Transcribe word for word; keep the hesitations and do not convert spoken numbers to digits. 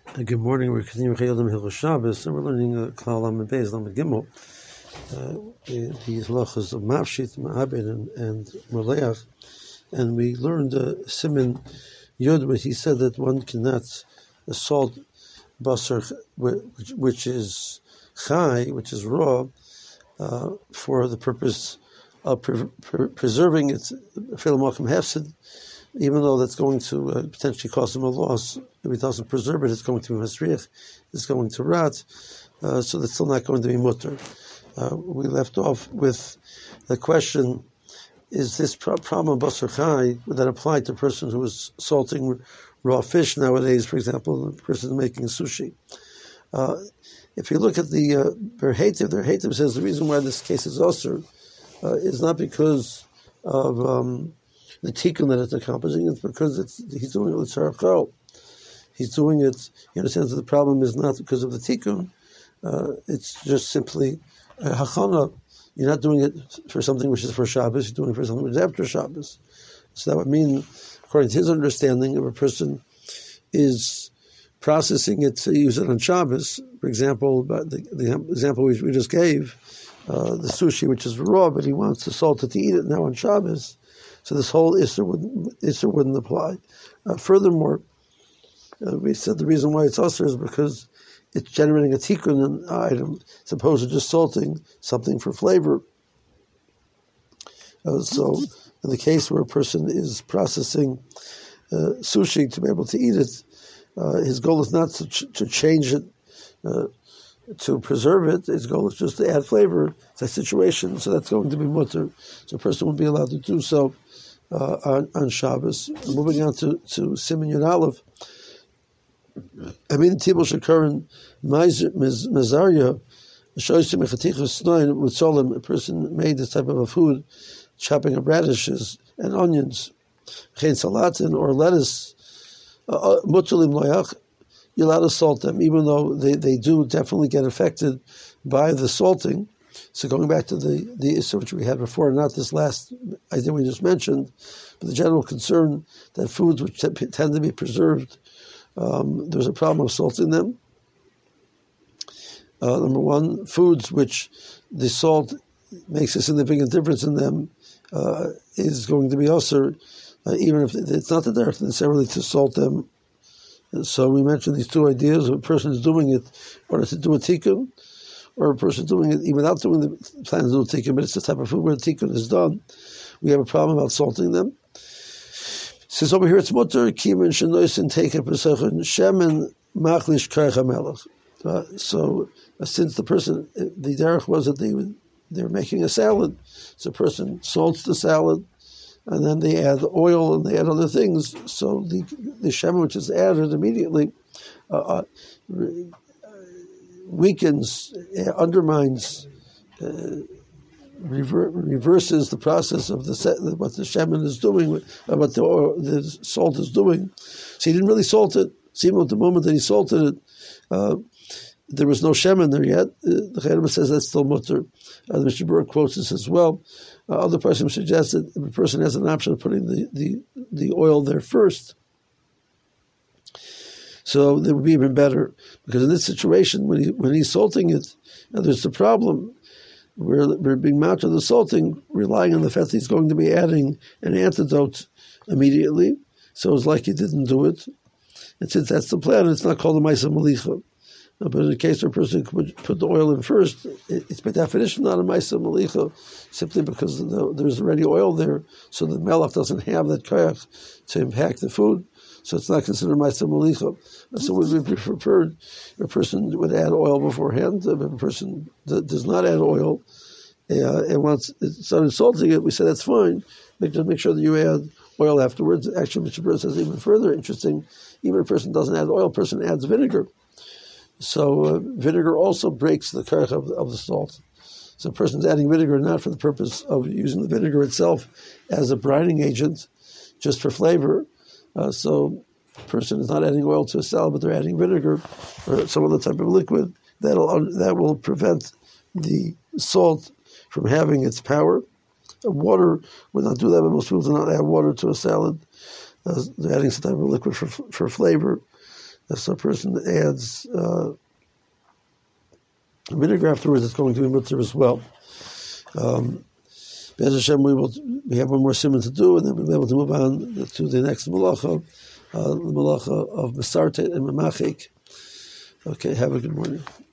Uh, Good morning. We're continuing Chayodim Hilchos Shabbos, and we're learning uh, Klal Lamed Beis Lamed Gimel. Uh, the halachas of Mafshit, Ma'abed, and, and Moleach, and we learned uh, Siman Yud, where he said that one cannot assault basar, which, which is chai, which is raw, uh, for the purpose of pre- pre- preserving its Filamokim Hefsid, even though that's going to uh, potentially cause him a loss. If he doesn't preserve it, it's going to be masriach, it's going to rot, uh, so that's still not going to be mutter. Uh, we left off with the question, is this pro- problem basar chai, would that apply to a person who is salting raw fish nowadays, for example, a person making sushi? Uh, if you look at the uh, Berhetiv, the Berhetiv says the reason why this case is osir uh, is not because of um, the tikkun that it's accomplishing, it's because it's, he's doing it with tzarachol. He's doing it, he understands that the problem is not because of the tikkun, uh, it's just simply a hachana. You're not doing it for something which is for Shabbos, you're doing it for something which is after Shabbos. So that would mean, according to his understanding, if a person is processing it to use it on Shabbos, for example, the, the example we, we just gave, uh, the sushi which is raw, but he wants to salt it to eat it now on Shabbos, so this whole Isser wouldn't, Isser wouldn't apply. Uh, furthermore, uh, we said the reason why it's Isser is because it's generating a tikkun item, as opposed to just salting something for flavor. Uh, so, in the case where a person is processing uh, sushi to be able to eat it, uh, his goal is not to, ch- to change it, uh, to preserve it. His goal is just to add flavor to that situation, so that's going to be mutter. So a person will be allowed to do so uh, on, on Shabbos. Moving on to, to Siman Yud Aleph. I mean, Tibul Shakaran Mazaria, Shoysim Echatichus Snoin, with Solim, a person made this type of a food, chopping up radishes and onions, Chen Salatin or lettuce, Mutulim Loyach, you're allowed to salt them, even though they, they do definitely get affected by the salting. So going back to the, the issue which we had before, not this last idea we just mentioned, but the general concern that foods which t- tend to be preserved, um, there's a problem of salting them. Uh, number one, foods which the salt makes a significant difference in them uh, is going to be usher, uh, even if it's not that they're necessarily to salt them. And so we mentioned these two ideas: a person is doing it in order to do a tikkun, or a person doing it even without doing the plan to do a tikkun, but it's the type of food where the tikkun is done. We have a problem about salting them. Since over here it's mutter, kimin shenoisin take a pesachon shemen machlish karcha melech. So uh, since the person, the derech was that they would, they were making a salad, so a person salts the salad, and then they add oil and they add other things. So the the shemen which is added immediately uh, weakens, uh, undermines, uh, rever- reverses the process of the what the shemen is doing, uh, what the, oil, the salt is doing. So he didn't really salt it. See, at the moment that he salted it, uh, there was no shemen there yet. Uh, the Chayim says that's still mutter. Uh, the Mishnah Berurah quotes this as well. Uh, other person suggests that if a person has an option of putting the, the, the oil there first, so that would be even better. Because in this situation, when he when he's salting it, uh, there's a problem. We're, we're being mounted to the salting, relying on the fact that he's going to be adding an antidote immediately. So it's like he didn't do it. And since that's the plan, it's not called a Maisa Malicha. But in the case where a person could put the oil in first, it's by definition not a Maisa Malicha, simply because the, there's already oil there, so the melech doesn't have that koyach to impact the food, so it's not considered Maisa Malicha. So it would be preferred if a person would add oil beforehand. If a person that does not add oil uh, and wants started salting it, we say that's fine. Make, just make sure that you add oil afterwards. Actually, Mishnah Berurah says even further interesting, even if a person doesn't add oil, a person adds vinegar. So uh, vinegar also breaks the karach of, of the salt. So a person's adding vinegar not for the purpose of using the vinegar itself as a brining agent, just for flavor. Uh, so a person is not adding oil to a salad, but they're adding vinegar or some other type of liquid. That'll that will prevent the salt from having its power. Uh, water would not do that, but most people do not add water to a salad. Uh, they're adding some type of liquid for for flavor. So a person adds uh, vinegar afterwards, it's going to be mutter as well. Um, Be'ez Hashem, we will we have one more simon to do, and then we'll be able to move on to the next malacha, uh, the malacha of Masartet and Mamachik. Okay, have a good morning.